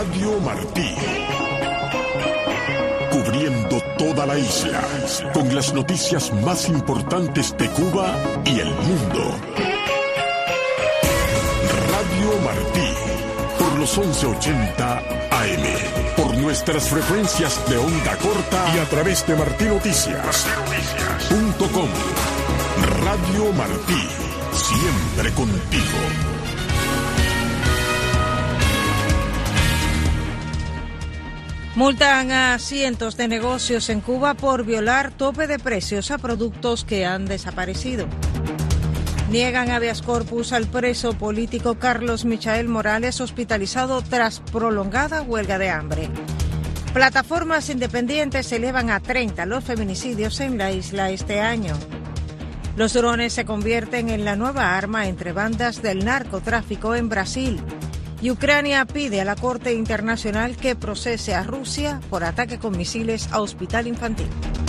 Radio Martí. Cubriendo toda la isla, con las noticias más importantes de Cuba y el mundo. Radio Martí, por los 1180 AM, por nuestras frecuencias de onda corta y a través de martinoticias.com. Radio Martí, siempre contigo. Multan a cientos de negocios en Cuba por violar tope de precios a productos que han desaparecido. Niegan habeas corpus al preso político Carlos Michael Morales, hospitalizado tras prolongada huelga de hambre. Plataformas independientes elevan a 30 los feminicidios en la isla este año. Los drones se convierten en la nueva arma entre bandas del narcotráfico en Brasil. Y Ucrania pide a la Corte Internacional que procese a Rusia por ataque con misiles a hospital infantil.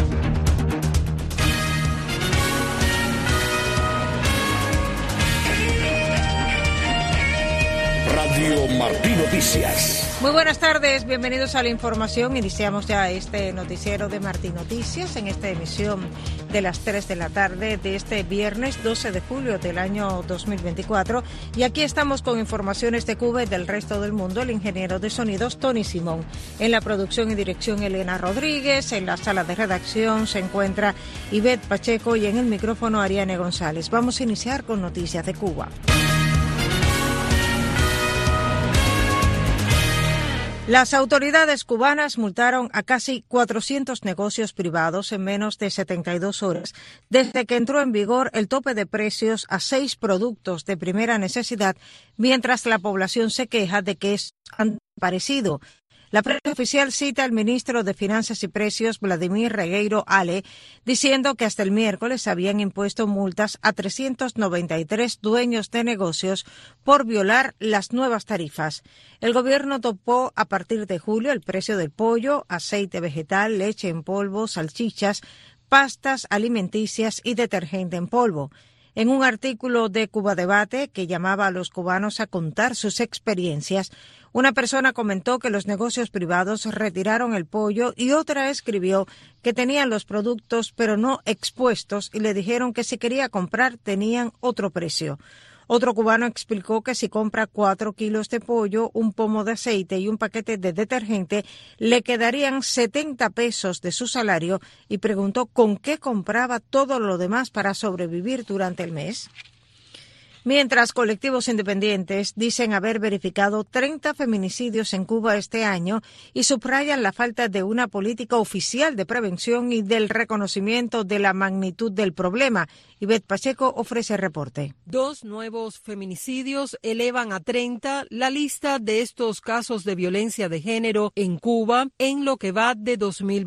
Radio Martí Noticias. Muy buenas tardes, bienvenidos a la información. Iniciamos ya este noticiero de Martí Noticias en esta emisión de las 3 de la tarde de este viernes 12 de julio del año 2024. Y aquí estamos con informaciones de Cuba y del resto del mundo. El ingeniero de sonidos Tony Simón. En la producción y dirección Elena Rodríguez. En la sala de redacción se encuentra Ivette Pacheco y en el micrófono Ariane González. Vamos a iniciar con noticias de Cuba. Las autoridades cubanas multaron a casi 400 negocios privados en menos de 72 horas desde que entró en vigor el tope de precios a 6 productos de primera necesidad, mientras la población se queja de que han desaparecido. La prensa oficial cita al ministro de Finanzas y Precios, Vladimir Regueiro Ale, diciendo que hasta el miércoles habían impuesto multas a 393 dueños de negocios por violar las nuevas tarifas. El gobierno topó a partir de julio el precio del pollo, aceite vegetal, leche en polvo, salchichas, pastas alimenticias y detergente en polvo. En un artículo de Cuba Debate que llamaba a los cubanos a contar sus experiencias, una persona comentó que los negocios privados retiraron el pollo y otra escribió que tenían los productos pero no expuestos y le dijeron que si quería comprar tenían otro precio. Otro cubano explicó que si compra 4 kilos de pollo, un pomo de aceite y un paquete de detergente, le quedarían 70 pesos de su salario y preguntó con qué compraba todo lo demás para sobrevivir durante el mes. Mientras colectivos independientes dicen haber verificado 30 feminicidios en Cuba este año y subrayan la falta de una política oficial de prevención y del reconocimiento de la magnitud del problema. Ivette Pacheco ofrece el reporte. 2 nuevos feminicidios elevan a 30 la lista de estos casos de violencia de género en Cuba en lo que va de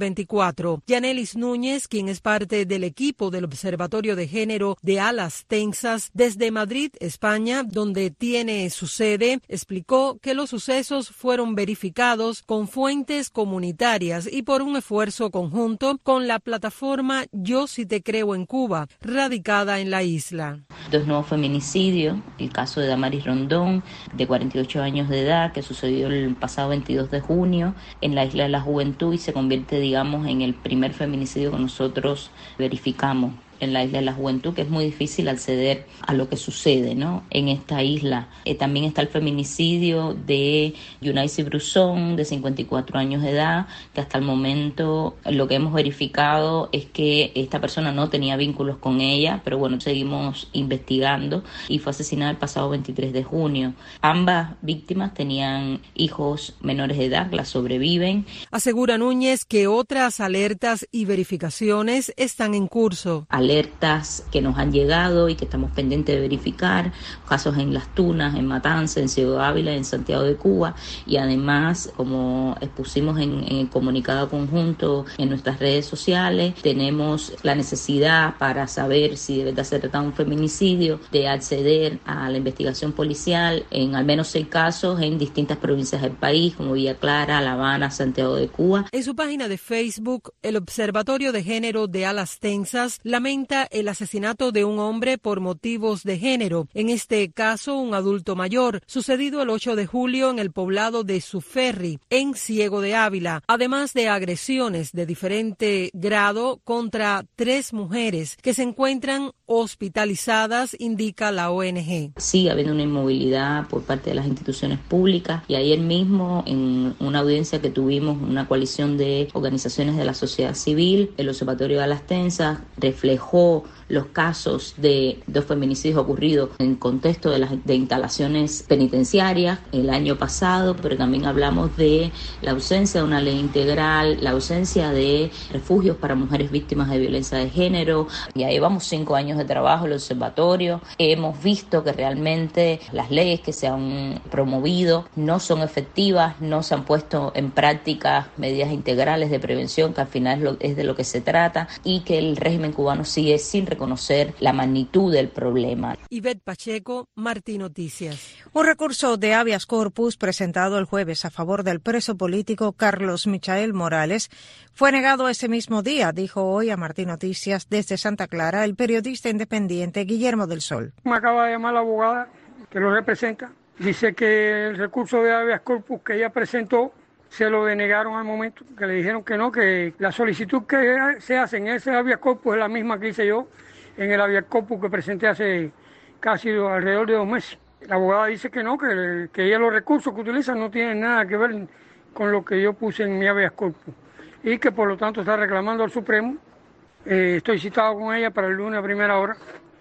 2024. Yanelis Núñez, quien es parte del equipo del Observatorio de Género de Alas Tensas desde Madrid, España, donde tiene su sede, explicó que los sucesos fueron verificados con fuentes comunitarias y por un esfuerzo conjunto con la plataforma Yo Sí Te Creo en Cuba, radicada en la isla. 2 nuevos feminicidios, el caso de Damaris Rondón, de 48 años de edad, que sucedió el pasado 22 de junio en la Isla de la Juventud y se convierte, digamos, en el primer feminicidio que nosotros verificamos en la Isla de la Juventud, que es muy difícil acceder a lo que sucede, ¿no?, en esta isla. También está el feminicidio de Yunaisi Brusón, de 54 años de edad, que hasta el momento lo que hemos verificado es que esta persona no tenía vínculos con ella, pero bueno, seguimos investigando, y fue asesinada el pasado 23 de junio. Ambas víctimas tenían hijos menores de edad, las sobreviven. Asegura Núñez que otras alertas y verificaciones están en curso. Alertas que nos han llegado y que estamos pendientes de verificar, casos en Las Tunas, en Matanzas, en Ciudad Ávila, en Santiago de Cuba, y además, como expusimos en el comunicado conjunto en nuestras redes sociales, tenemos la necesidad para saber si de verdad se trata de un feminicidio, de acceder a la investigación policial en al menos 6 casos en distintas provincias del país, como Villa Clara, La Habana, Santiago de Cuba. En su página de Facebook, el Observatorio de Género de Alas Tensas lamenta lamenta el asesinato de un hombre por motivos de género, en este caso un adulto mayor, sucedido el 8 de julio en el poblado de Suferri, en Ciego de Ávila, además de agresiones de diferente grado contra 3 mujeres que se encuentran hospitalizadas, indica la ONG. Sigue habiendo una inmovilidad por parte de las instituciones públicas y ayer mismo en una audiencia que tuvimos, una coalición de organizaciones de la sociedad civil, el Observatorio de Alas Tensas reflejó los casos de 2 feminicidios ocurridos en contexto de instalaciones penitenciarias el año pasado, pero también hablamos de la ausencia de una ley integral, la ausencia de refugios para mujeres víctimas de violencia de género. Ya llevamos 5 años de trabajo en el observatorio, hemos visto que realmente las leyes que se han promovido no son efectivas, no se han puesto en práctica medidas integrales de prevención, que al final es de lo que se trata, y que el régimen cubano sigue sin reconocer la magnitud del problema. Ivette Pacheco, Martí Noticias. Un recurso de habeas corpus presentado el jueves a favor del preso político Carlos Michael Morales fue negado ese mismo día, dijo hoy a Martí Noticias desde Santa Clara el periodista independiente Guillermo del Sol. Me acaba de llamar la abogada que lo representa. Dice que el recurso de habeas corpus que ella presentó se lo denegaron al momento, que le dijeron que no, que la solicitud que se hace en ese habeas corpus es la misma que hice yo en el habeas corpus que presenté hace casi alrededor de 2 meses. La abogada dice que no, que ella los recursos que utiliza no tienen nada que ver con lo que yo puse en mi habeas corpus y que por lo tanto está reclamando al Supremo. Estoy citado con ella para el lunes a primera hora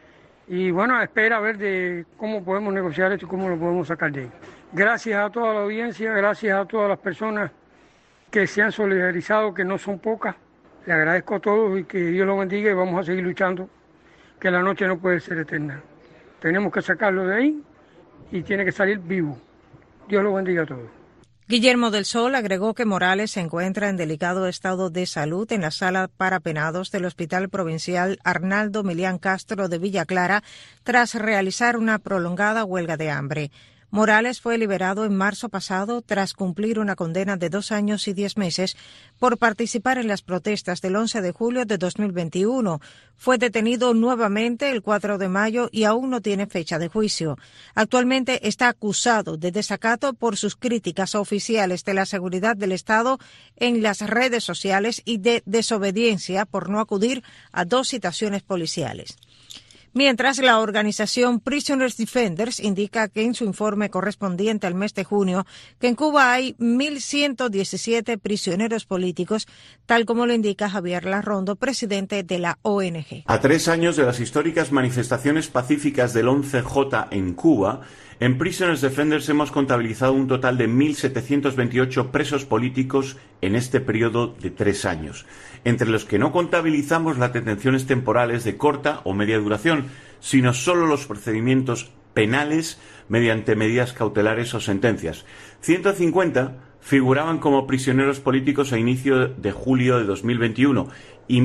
y bueno, espera a ver de cómo podemos negociar esto y cómo lo podemos sacar de ahí. Gracias a toda la audiencia, gracias a todas las personas que se han solidarizado, que no son pocas. Le agradezco a todos y que Dios los bendiga y vamos a seguir luchando, que la noche no puede ser eterna. Tenemos que sacarlo de ahí y tiene que salir vivo. Dios los bendiga a todos. Guillermo del Sol agregó que Morales se encuentra en delicado estado de salud en la sala para penados del Hospital Provincial Arnaldo Milián Castro de Villa Clara tras realizar una prolongada huelga de hambre. Morales fue liberado en marzo pasado tras cumplir una condena de 2 años y 10 meses por participar en las protestas del 11 de julio de 2021. Fue detenido nuevamente el 4 de mayo y aún no tiene fecha de juicio. Actualmente está acusado de desacato por sus críticas a oficiales de la seguridad del Estado en las redes sociales y de desobediencia por no acudir a 2 citaciones policiales. Mientras, la organización Prisoners Defenders indica que en su informe correspondiente al mes de junio que en Cuba hay 1.117 prisioneros políticos, tal como lo indica Javier Larrondo, presidente de la ONG. A 3 años de las históricas manifestaciones pacíficas del 11J en Cuba, en Prisoners Defenders hemos contabilizado un total de 1.728 presos políticos en este periodo de 3 años, entre los que no contabilizamos las detenciones temporales de corta o media duración, sino solo los procedimientos penales mediante medidas cautelares o sentencias. 150 figuraban como prisioneros políticos a inicio de julio de 2021 y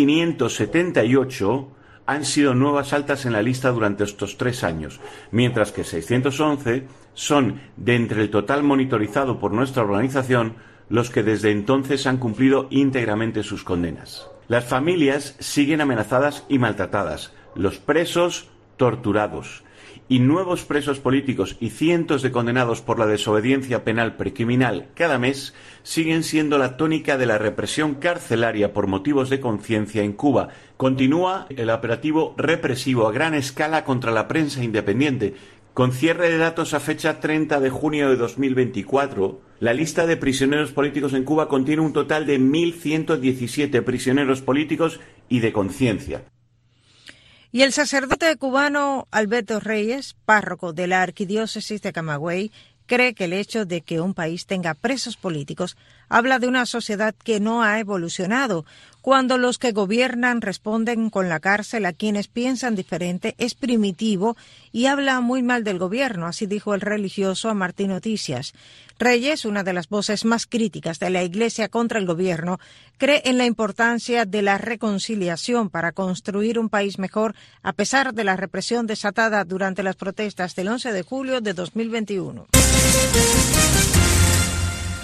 1.578 han sido nuevas altas en la lista durante estos 3 años, mientras que 611 son, de entre el total monitorizado por nuestra organización, los que desde entonces han cumplido íntegramente sus condenas. Las familias siguen amenazadas y maltratadas, los presos torturados, y nuevos presos políticos y cientos de condenados por la desobediencia penal precriminal cada mes siguen siendo la tónica de la represión carcelaria por motivos de conciencia en Cuba. Continúa el operativo represivo a gran escala contra la prensa independiente. Con cierre de datos a fecha 30 de junio de 2024, la lista de prisioneros políticos en Cuba contiene un total de 1.117 prisioneros políticos y de conciencia. Y el sacerdote cubano Alberto Reyes, párroco de la Arquidiócesis de Camagüey, cree que el hecho de que un país tenga presos políticos habla de una sociedad que no ha evolucionado. Cuando los que gobiernan responden con la cárcel a quienes piensan diferente, es primitivo y habla muy mal del gobierno, así dijo el religioso a Martí Noticias. Reyes, una de las voces más críticas de la Iglesia contra el gobierno, cree en la importancia de la reconciliación para construir un país mejor a pesar de la represión desatada durante las protestas del 11 de julio de 2021.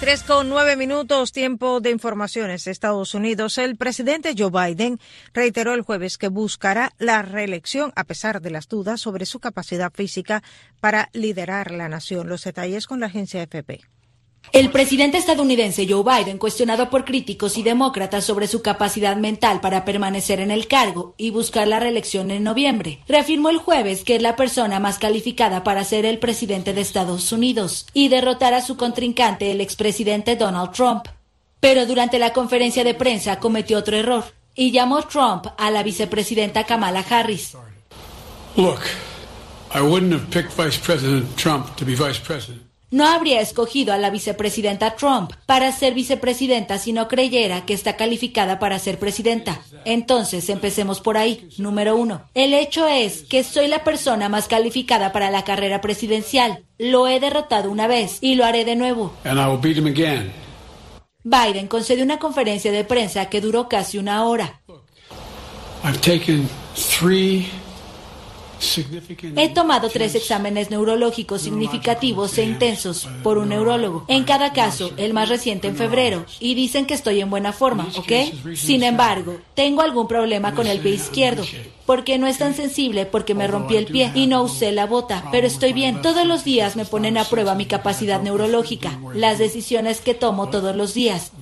3:09, tiempo de informaciones de Estados Unidos. El presidente Joe Biden reiteró el jueves que buscará la reelección a pesar de las dudas sobre su capacidad física para liderar la nación. Los detalles con la agencia AFP. El presidente estadounidense Joe Biden, cuestionado por críticos y demócratas sobre su capacidad mental para permanecer en el cargo y buscar la reelección en noviembre, reafirmó el jueves que es la persona más calificada para ser el presidente de Estados Unidos y derrotar a su contrincante, el expresidente Donald Trump. Pero durante la conferencia de prensa cometió otro error y llamó Trump a la vicepresidenta Kamala Harris. Look, I wouldn't have picked Vice President Trump to be vice president. No habría escogido a la vicepresidenta Trump para ser vicepresidenta si no creyera que está calificada para ser presidenta. Entonces, empecemos por ahí. Número 1. El hecho es que soy la persona más calificada para la carrera presidencial. Lo he derrotado una vez y lo haré de nuevo. And I will beat him again. Biden concedió una conferencia de prensa que duró casi una hora. I've taken 3 He tomado 3 exámenes neurológicos significativos e intensos por un neurólogo. En cada caso, el más reciente en febrero, y dicen que estoy en buena forma, ¿ok? Sin embargo, tengo algún problema con el pie izquierdo, porque no es tan sensible porque me rompí el pie y no usé la bota, pero estoy bien. Todos los días me ponen a prueba mi capacidad neurológica, las decisiones que tomo todos los días.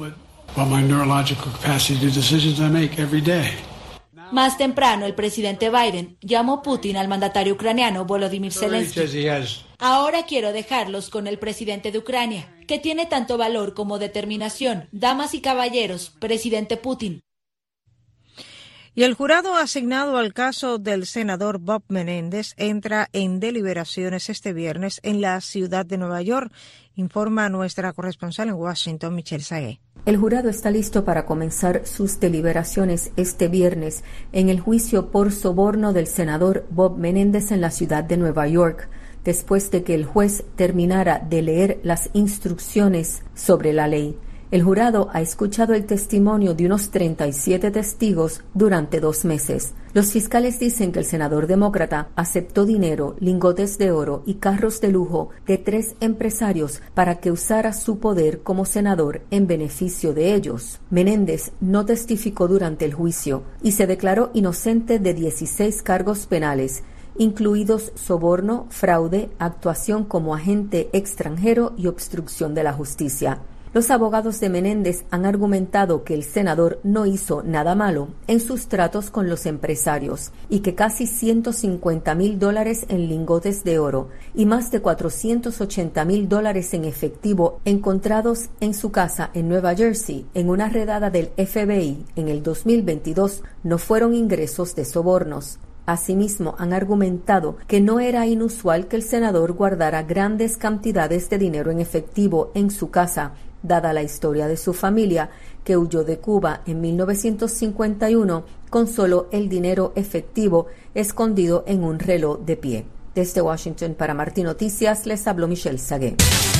Más temprano, el presidente Biden llamó a Putin al mandatario ucraniano Volodymyr Zelensky. Ahora quiero dejarlos con el presidente de Ucrania, que tiene tanto valor como determinación. Damas y caballeros, presidente Putin. Y el jurado asignado al caso del senador Bob Menéndez entra en deliberaciones este viernes en la ciudad de Nueva York, informa nuestra corresponsal en Washington, Michelle Sagué. El jurado está listo para comenzar sus deliberaciones este viernes en el juicio por soborno del senador Bob Menéndez en la ciudad de Nueva York, después de que el juez terminara de leer las instrucciones sobre la ley. El jurado ha escuchado el testimonio de unos 37 testigos durante 2 meses. Los fiscales dicen que el senador demócrata aceptó dinero, lingotes de oro y carros de lujo de 3 empresarios para que usara su poder como senador en beneficio de ellos. Menéndez no testificó durante el juicio y se declaró inocente de 16 cargos penales, incluidos soborno, fraude, actuación como agente extranjero y obstrucción de la justicia. Los abogados de Menéndez han argumentado que el senador no hizo nada malo en sus tratos con los empresarios y que casi $150,000 en lingotes de oro y más de $480,000 en efectivo encontrados en su casa en Nueva Jersey en una redada del FBI en el 2022 no fueron ingresos de sobornos. Asimismo, han argumentado que no era inusual que el senador guardara grandes cantidades de dinero en efectivo en su casa, dada la historia de su familia, que huyó de Cuba en 1951 con solo el dinero efectivo escondido en un reloj de pie. Desde Washington para Martí Noticias les habló Michelle Sagué.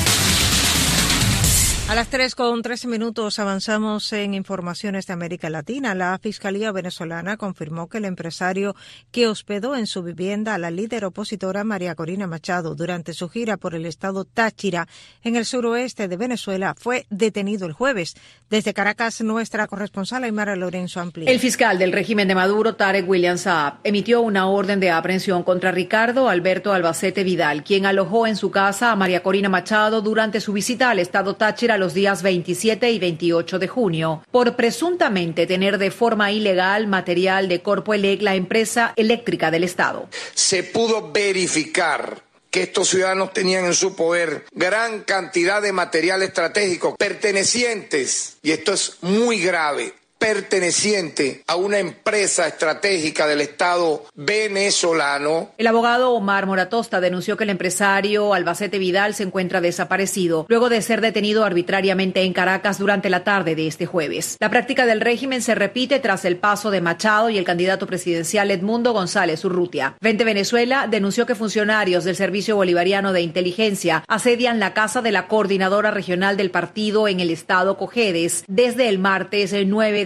A las 3:13 avanzamos en informaciones de América Latina. La Fiscalía venezolana confirmó que el empresario que hospedó en su vivienda a la líder opositora María Corina Machado durante su gira por el estado Táchira, en el suroeste de Venezuela, fue detenido el jueves. Desde Caracas, nuestra corresponsal Aymara Lorenzo amplía. El fiscal del régimen de Maduro, Tarek William Saab, emitió una orden de aprehensión contra Ricardo Alberto Albacete Vidal, quien alojó en su casa a María Corina Machado durante su visita al estado Táchira los días 27 y 28 de junio, por presuntamente tener de forma ilegal material de Corpoelec, la empresa eléctrica del Estado. Se pudo verificar que estos ciudadanos tenían en su poder gran cantidad de material estratégico pertenecientes, y esto es muy grave, perteneciente a una empresa estratégica del Estado venezolano. El abogado Omar Moratosta denunció que el empresario Albacete Vidal se encuentra desaparecido luego de ser detenido arbitrariamente en Caracas durante la tarde de este jueves. La práctica del régimen se repite tras el paso de Machado y el candidato presidencial Edmundo González Urrutia. 20 Venezuela denunció que funcionarios del Servicio Bolivariano de Inteligencia asedian la casa de la coordinadora regional del partido en el estado Cojedes desde el martes 9 de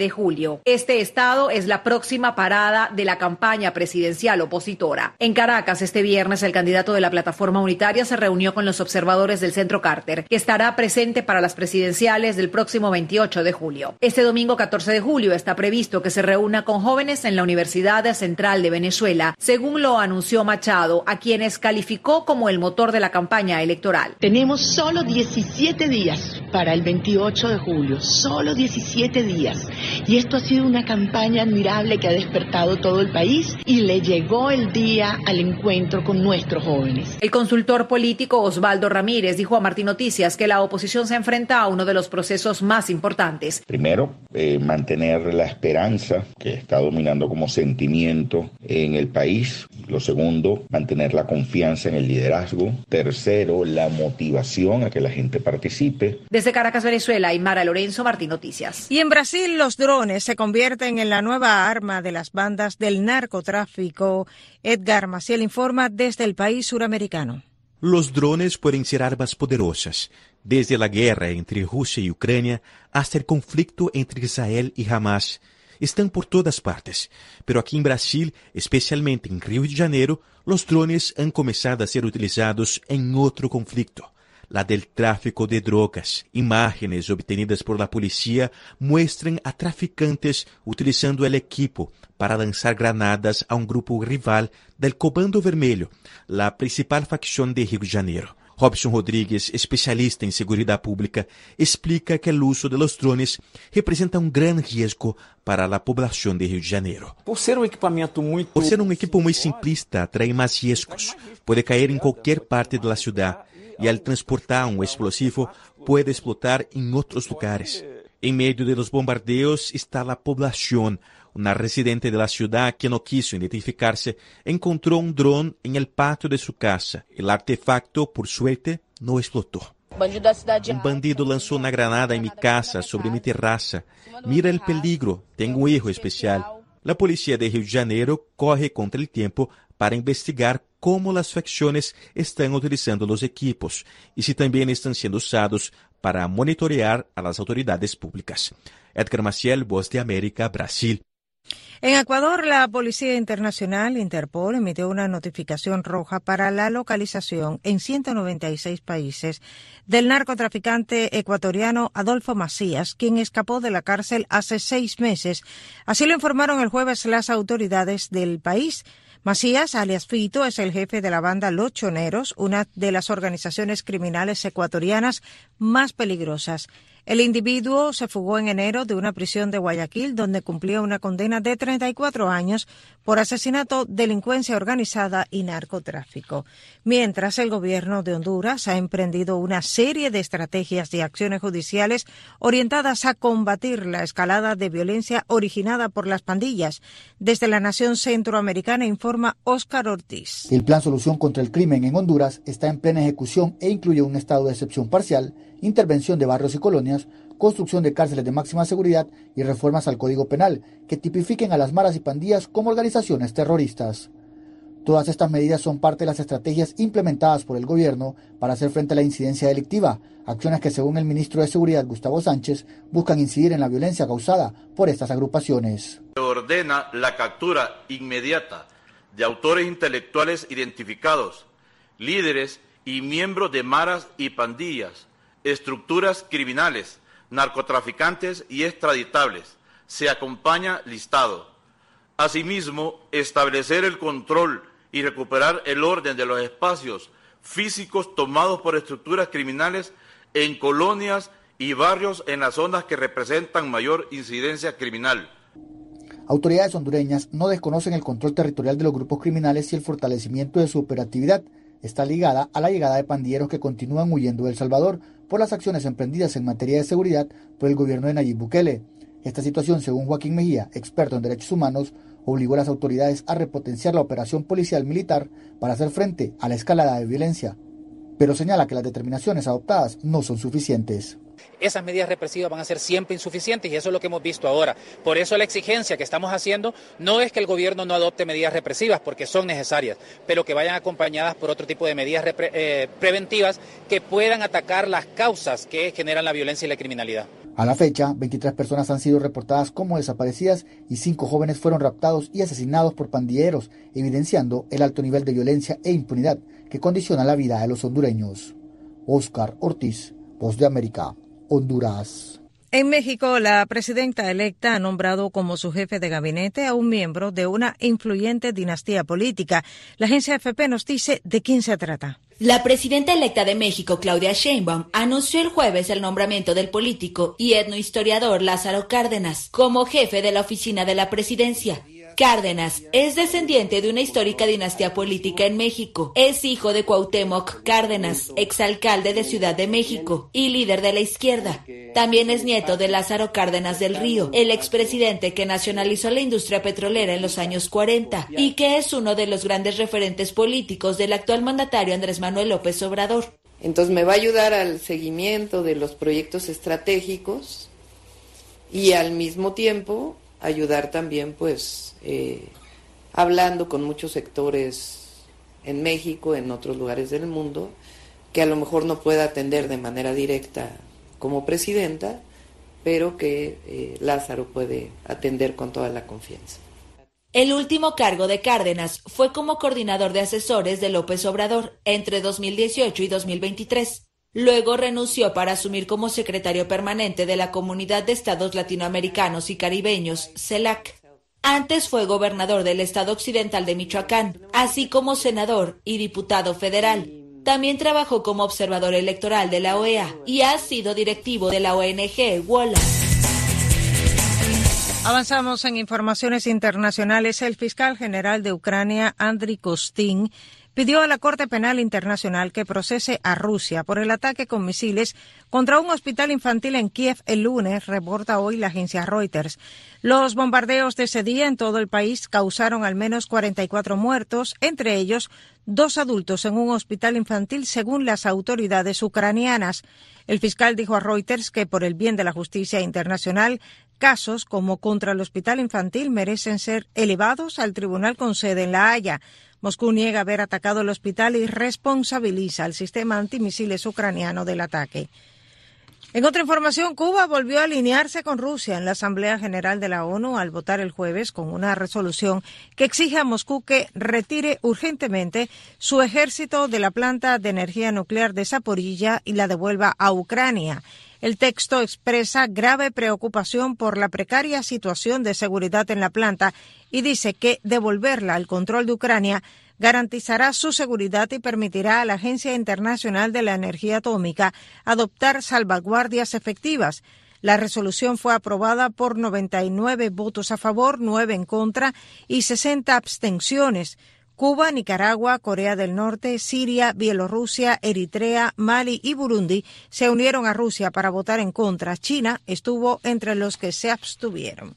de julio. Este estado es la próxima parada de la campaña presidencial opositora. En Caracas, este viernes, el candidato de la Plataforma Unitaria se reunió con los observadores del Centro Carter, que estará presente para las presidenciales del próximo 28 de julio. Este domingo 14 de julio está previsto que se reúna con jóvenes en la Universidad Central de Venezuela, según lo anunció Machado, a quienes calificó como el motor de la campaña electoral. Tenemos solo 17 días para el 28 de julio, solo 17 días. Y esto ha sido una campaña admirable que ha despertado todo el país y le llegó el día al encuentro con nuestros jóvenes. El consultor político Osvaldo Ramírez dijo a Martín Noticias que la oposición se enfrenta a uno de los procesos más importantes. Primero, mantener la esperanza que está dominando como sentimiento en el país. Lo segundo, mantener la confianza en el liderazgo. Tercero, la motivación a que la gente participe. Desde Caracas, Venezuela, Aymara Lorenzo, Martín Noticias. Y en Brasil, los drones se convierten en la nueva arma de las bandas del narcotráfico. Edgar Maciel informa desde el país suramericano. Los drones pueden ser armas poderosas, desde la guerra entre Rusia y Ucrania hasta el conflicto entre Israel y Hamas. Están por todas partes, pero aquí en Brasil, especialmente en Río de Janeiro, los drones han comenzado a ser utilizados en otro conflicto, la del tráfico de drogas. Imágenes obtenidas por la policía muestran a traficantes utilizando el equipo para lanzar granadas a un grupo rival del Comando Vermelho, la principal facción de Río de Janeiro. Robson Rodrigues, especialista en seguridad pública, explica que el uso de los drones representa un gran riesgo para la población de Río de Janeiro. Por ser un equipo muy simplista, trae más riesgos. Puede caer en cualquier parte de la ciudad y al transportar un explosivo puede explotar en otros lugares. En medio de los bombardeos está la población. Una residente de la ciudad que no quiso identificarse encontró un dron en el patio de su casa. El artefacto, por suerte, no explotó. Un bandido lanzó una granada en mi casa, sobre mi terraza. Mira el peligro, tengo un hijo especial. La policía de Río de Janeiro corre contra el tiempo para investigar cómo las facciones están utilizando los equipos y si también están siendo usados para monitorear a las autoridades públicas. Edgar Maciel, Voz de América, Brasil. En Ecuador, la Policía Internacional, Interpol, emitió una notificación roja para la localización en 196 países del narcotraficante ecuatoriano Adolfo Macías, quien escapó de la cárcel hace 6 meses. Así lo informaron el jueves las autoridades del país. Macías, alias Fito, es el jefe de la banda Los Choneros, una de las organizaciones criminales ecuatorianas más peligrosas. El individuo se fugó en enero de una prisión de Guayaquil, donde cumplía una condena de 34 años por asesinato, delincuencia organizada y narcotráfico. Mientras, el gobierno de Honduras ha emprendido una serie de estrategias y acciones judiciales orientadas a combatir la escalada de violencia originada por las pandillas. Desde la nación centroamericana informa Óscar Ortiz. El Plan Solución contra el Crimen en Honduras está en plena ejecución e incluye un estado de excepción parcial, intervención de barrios y colonias, construcción de cárceles de máxima seguridad y reformas al Código Penal que tipifiquen a las maras y pandillas como organizaciones terroristas. Todas estas medidas son parte de las estrategias implementadas por el gobierno para hacer frente a la incidencia delictiva, acciones que, según el ministro de Seguridad, Gustavo Sánchez, buscan incidir en la violencia causada por estas agrupaciones. Se ordena la captura inmediata de autores intelectuales identificados, líderes y miembros de maras y pandillas, estructuras criminales, narcotraficantes y extraditables. Se acompaña listado. Asimismo, establecer el control y recuperar el orden de los espacios físicos tomados por estructuras criminales en colonias y barrios en las zonas que representan mayor incidencia criminal. Autoridades hondureñas no desconocen el control territorial de los grupos criminales y el fortalecimiento de su operatividad está ligada a la llegada de pandilleros que continúan huyendo de El Salvador por las acciones emprendidas en materia de seguridad por el gobierno de Nayib Bukele. Esta situación, según Joaquín Mejía, experto en derechos humanos, obligó a las autoridades a repotenciar la operación policial militar para hacer frente a la escalada de violencia, pero señala que las determinaciones adoptadas no son suficientes. Esas medidas represivas van a ser siempre insuficientes y eso es lo que hemos visto ahora. Por eso la exigencia que estamos haciendo no es que el gobierno no adopte medidas represivas, porque son necesarias, pero que vayan acompañadas por otro tipo de medidas preventivas que puedan atacar las causas que generan la violencia y la criminalidad. A la fecha, 23 personas han sido reportadas como desaparecidas y 5 jóvenes fueron raptados y asesinados por pandilleros, evidenciando el alto nivel de violencia e impunidad que condiciona la vida de los hondureños. Óscar Ortiz, Voz de América, Honduras. En México, la presidenta electa ha nombrado como su jefe de gabinete a un miembro de una influyente dinastía política. La agencia AFP nos dice de quién se trata. La presidenta electa de México, Claudia Sheinbaum, anunció el jueves el nombramiento del político y etnohistoriador Lázaro Cárdenas como jefe de la oficina de la presidencia. Cárdenas es descendiente de una histórica dinastía política en México. Es hijo de Cuauhtémoc Cárdenas, exalcalde de Ciudad de México y líder de la izquierda. También es nieto de Lázaro Cárdenas del Río, el expresidente que nacionalizó la industria petrolera en los años 40 y que es uno de los grandes referentes políticos del actual mandatario Andrés Manuel López Obrador. Entonces me va a ayudar al seguimiento de los proyectos estratégicos y al mismo tiempo ayudar también hablando con muchos sectores en México, en otros lugares del mundo, que a lo mejor no pueda atender de manera directa como presidenta, pero que Lázaro puede atender con toda la confianza. El último cargo de Cárdenas fue como coordinador de asesores de López Obrador entre 2018 y 2023. Luego renunció para asumir como secretario permanente de la Comunidad de Estados Latinoamericanos y Caribeños, CELAC. Antes fue gobernador del estado occidental de Michoacán, así como senador y diputado federal. También trabajó como observador electoral de la OEA y ha sido directivo de la ONG WOLA. Avanzamos en informaciones internacionales. El fiscal general de Ucrania, Andriy Kostin, pidió a la Corte Penal Internacional que procese a Rusia por el ataque con misiles contra un hospital infantil en Kiev el lunes, reporta hoy la agencia Reuters. Los bombardeos de ese día en todo el país causaron al menos 44 muertos, entre ellos 2 adultos en un hospital infantil, según las autoridades ucranianas. El fiscal dijo a Reuters que por el bien de la justicia internacional, casos como contra el hospital infantil merecen ser elevados al tribunal con sede en La Haya. Moscú niega haber atacado el hospital y responsabiliza al sistema antimisiles ucraniano del ataque. En otra información, Cuba volvió a alinearse con Rusia en la Asamblea General de la ONU al votar el jueves con una resolución que exige a Moscú que retire urgentemente su ejército de la planta de energía nuclear de Zaporilla y la devuelva a Ucrania. El texto expresa grave preocupación por la precaria situación de seguridad en la planta y dice que devolverla al control de Ucrania garantizará su seguridad y permitirá a la Agencia Internacional de la Energía Atómica adoptar salvaguardias efectivas. La resolución fue aprobada por 99 votos a favor, 9 en contra y 60 abstenciones. Cuba, Nicaragua, Corea del Norte, Siria, Bielorrusia, Eritrea, Mali y Burundi se unieron a Rusia para votar en contra. China estuvo entre los que se abstuvieron.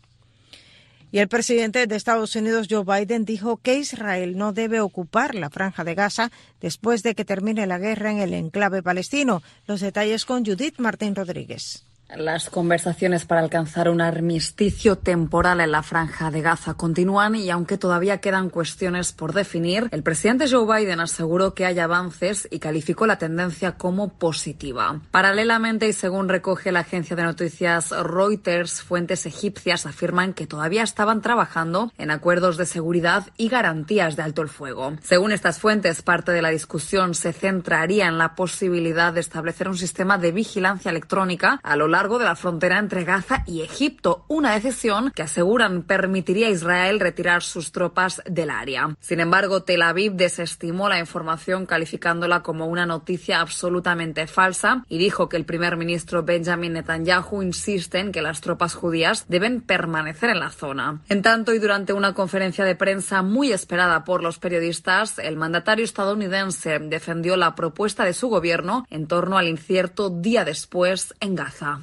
Y el presidente de Estados Unidos, Joe Biden, dijo que Israel no debe ocupar la Franja de Gaza después de que termine la guerra en el enclave palestino. Los detalles con Judith Martín Rodríguez. Las conversaciones para alcanzar un armisticio temporal en la Franja de Gaza continúan y aunque todavía quedan cuestiones por definir, el presidente Joe Biden aseguró que hay avances y calificó la tendencia como positiva. Paralelamente, y según recoge la agencia de noticias Reuters, fuentes egipcias afirman que todavía estaban trabajando en acuerdos de seguridad y garantías de alto el fuego. Según estas fuentes, parte de la discusión se centraría en la posibilidad de establecer un sistema de vigilancia electrónica a lo largo de la frontera entre Gaza y Egipto, una decisión que aseguran permitiría a Israel retirar sus tropas del área. Sin embargo, Tel Aviv desestimó la información calificándola como una noticia absolutamente falsa y dijo que el primer ministro Benjamin Netanyahu insiste en que las tropas judías deben permanecer en la zona. En tanto, y durante una conferencia de prensa muy esperada por los periodistas, el mandatario estadounidense defendió la propuesta de su gobierno en torno al incierto día después en Gaza.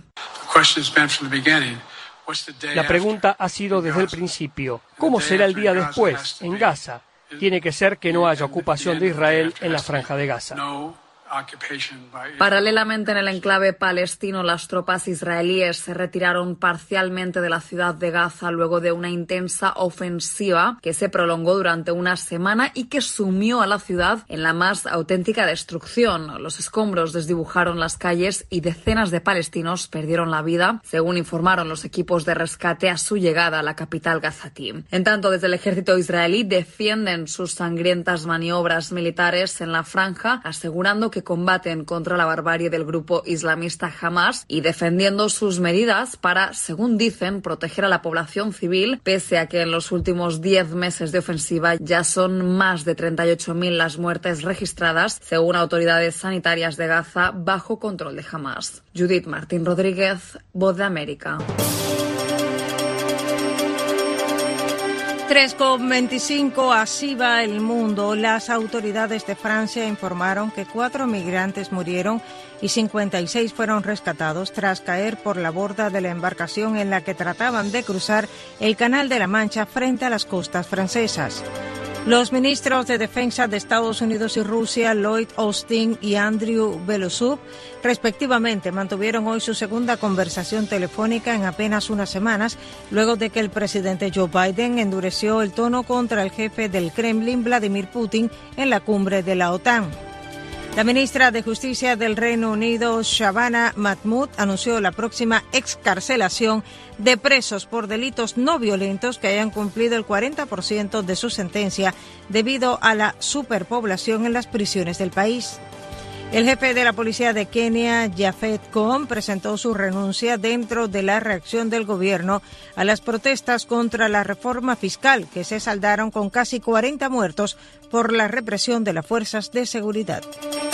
La pregunta ha sido desde el principio, ¿cómo será el día después, en Gaza? Tiene que ser que no haya ocupación de Israel en la Franja de Gaza. Paralelamente, en el enclave palestino, las tropas israelíes se retiraron parcialmente de la ciudad de Gaza luego de una intensa ofensiva que se prolongó durante una semana y que sumió a la ciudad en la más auténtica destrucción. Los escombros desdibujaron las calles y decenas de palestinos perdieron la vida, según informaron los equipos de rescate a su llegada a la capital gazatí. En tanto, desde el ejército israelí defienden sus sangrientas maniobras militares en la franja, asegurando que combaten contra la barbarie del grupo islamista Hamas y defendiendo sus medidas para, según dicen, proteger a la población civil, pese a que en los últimos 10 meses de ofensiva ya son más de 38.000 las muertes registradas, según autoridades sanitarias de Gaza, bajo control de Hamas. Judith Martín Rodríguez, Voz de América. 3,25, así va el mundo. Las autoridades de Francia informaron que 4 migrantes murieron y 56 fueron rescatados tras caer por la borda de la embarcación en la que trataban de cruzar el Canal de la Mancha frente a las costas francesas. Los ministros de Defensa de Estados Unidos y Rusia, Lloyd Austin y Andriy Belosub, respectivamente, mantuvieron hoy su segunda conversación telefónica en apenas unas semanas, luego de que el presidente Joe Biden endureció el tono contra el jefe del Kremlin, Vladimir Putin, en la cumbre de la OTAN. La ministra de Justicia del Reino Unido, Shabana Mahmood, anunció la próxima excarcelación de presos por delitos no violentos que hayan cumplido el 40% de su sentencia debido a la superpoblación en las prisiones del país. El jefe de la policía de Kenia, Japhet Koome, presentó su renuncia dentro de la reacción del gobierno a las protestas contra la reforma fiscal, que se saldaron con casi 40 muertos por la represión de las fuerzas de seguridad.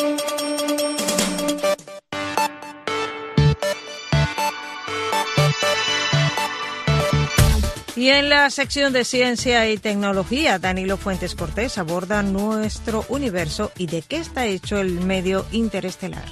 Y en la sección de Ciencia y Tecnología, Danilo Fuentes Cortés aborda nuestro universo y de qué está hecho el medio interestelar.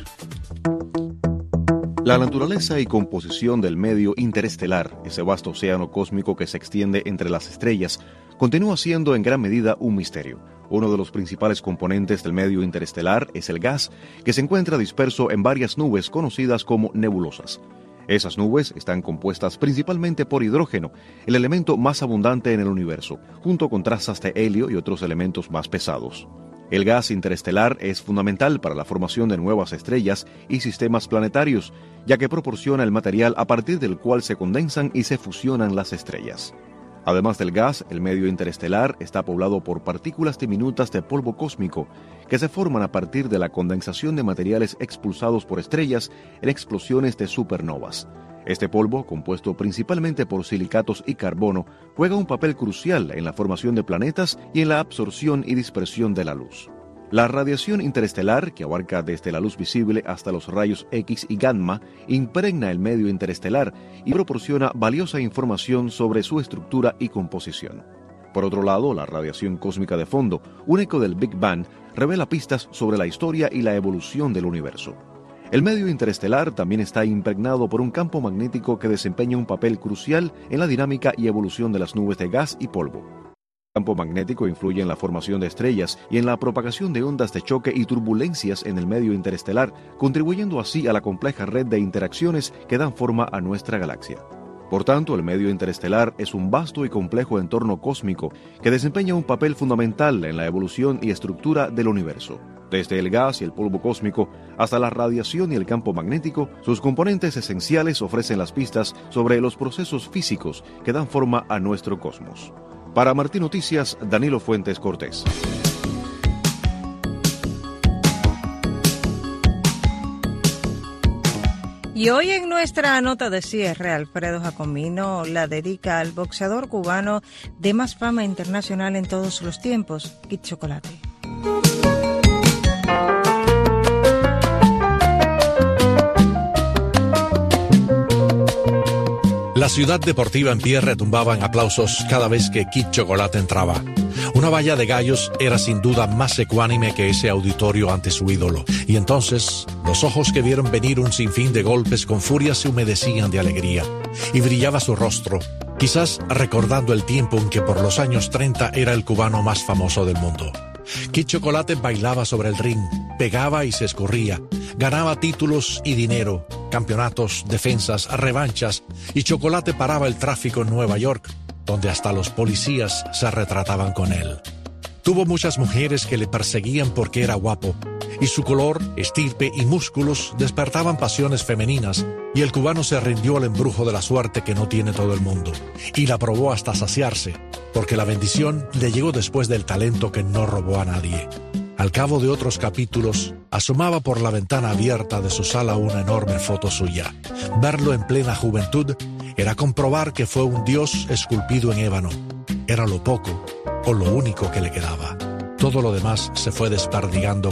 La naturaleza y composición del medio interestelar, ese vasto océano cósmico que se extiende entre las estrellas, continúa siendo en gran medida un misterio. Uno de los principales componentes del medio interestelar es el gas, que se encuentra disperso en varias nubes conocidas como nebulosas. Esas nubes están compuestas principalmente por hidrógeno, el elemento más abundante en el universo, junto con trazas de helio y otros elementos más pesados. El gas interestelar es fundamental para la formación de nuevas estrellas y sistemas planetarios, ya que proporciona el material a partir del cual se condensan y se fusionan las estrellas. Además del gas, el medio interestelar está poblado por partículas diminutas de polvo cósmico que se forman a partir de la condensación de materiales expulsados por estrellas en explosiones de supernovas. Este polvo, compuesto principalmente por silicatos y carbono, juega un papel crucial en la formación de planetas y en la absorción y dispersión de la luz. La radiación interestelar, que abarca desde la luz visible hasta los rayos X y gamma, impregna el medio interestelar y proporciona valiosa información sobre su estructura y composición. Por otro lado, la radiación cósmica de fondo, un eco del Big Bang, revela pistas sobre la historia y la evolución del universo. El medio interestelar también está impregnado por un campo magnético que desempeña un papel crucial en la dinámica y evolución de las nubes de gas y polvo. El campo magnético influye en la formación de estrellas y en la propagación de ondas de choque y turbulencias en el medio interestelar, contribuyendo así a la compleja red de interacciones que dan forma a nuestra galaxia. Por tanto, el medio interestelar es un vasto y complejo entorno cósmico que desempeña un papel fundamental en la evolución y estructura del universo. Desde el gas y el polvo cósmico hasta la radiación y el campo magnético, sus componentes esenciales ofrecen las pistas sobre los procesos físicos que dan forma a nuestro cosmos. Para Martín Noticias, Danilo Fuentes Cortés. Y hoy en nuestra nota de cierre, Alfredo Jacomino la dedica al boxeador cubano de más fama internacional en todos los tiempos, Kid Chocolate. La ciudad deportiva en pie retumbaba en aplausos cada vez que Kid Chocolate entraba. Una valla de gallos era sin duda más ecuánime que ese auditorio ante su ídolo. Y entonces, los ojos que vieron venir un sinfín de golpes con furia se humedecían de alegría. Y brillaba su rostro, quizás recordando el tiempo en que por los años 30 era el cubano más famoso del mundo. Kid Chocolate bailaba sobre el ring, pegaba y se escurría, ganaba títulos y dinero, campeonatos, defensas, revanchas, y Chocolate paraba el tráfico en Nueva York, donde hasta los policías se retrataban con él. Tuvo muchas mujeres que le perseguían porque era guapo, y su color, estirpe y músculos despertaban pasiones femeninas, y el cubano se rindió al embrujo de la suerte que no tiene todo el mundo, y la probó hasta saciarse, porque la bendición le llegó después del talento que no robó a nadie. Al cabo de otros capítulos, asomaba por la ventana abierta de su sala una enorme foto suya. Verlo en plena juventud era comprobar que fue un dios esculpido en ébano. Era lo poco o lo único que le quedaba. Todo lo demás se fue desperdigando